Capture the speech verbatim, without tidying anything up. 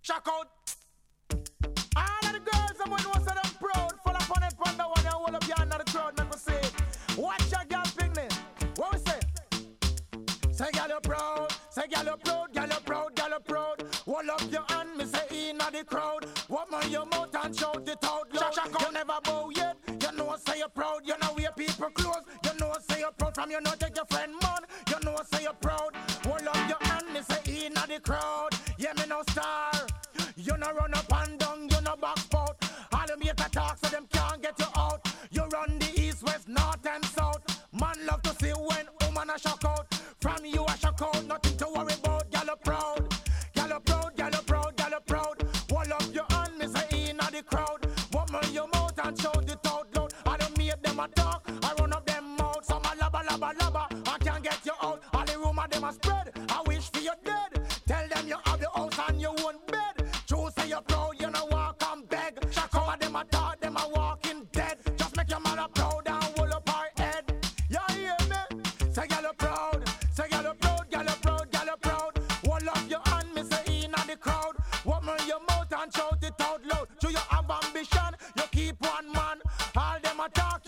Shock out. All of the girls, I'm going to say them proud. Full up on it, from the one you hold up your hand of the crowd. Make me say, watch your girl picnic. What we say? Say, girl, you proud. Say, girl, you proud. Girl, you proud. Girl, you proud. Hold up your hand, me say, in the crowd. What man your mouth and shout it out loud. Shock out. You never bow yet. You know, say you're proud. You know, where people close. You know, say you're proud. From you know, take your friend, man. You know, say you're proud. Hold up your hand, me say, in the crowd. Yeah, me no star. You no run up and down, you no back spout. All them make a talk so them can't get you out. You run the east, west, north and south. Man love to see when woman a shock out. From you a shock out, nothing to worry about. Girl you proud, girl you proud, girl you proud, girl you proud. Hold up your hand, me say in the crowd. Woman your mouth and shout it out loud. All them make them a talk, I run up them mouth. Some a labba, labba, labba, I can't get you out. All the rumor them a spread, I wish for you dead. Tell them you have the house and you won't bed. True say you're proud, you know walk and beg. Some of them a talk, them a walking dead. Just make your mother proud and hold up her head. You hear me? Say girl you proud, say girl you proud, girl you proud, girl you proud. Hold up your hand, me say in the crowd. Woman your mouth and shout it out loud. Do you have ambition? You keep one man. All them a talk,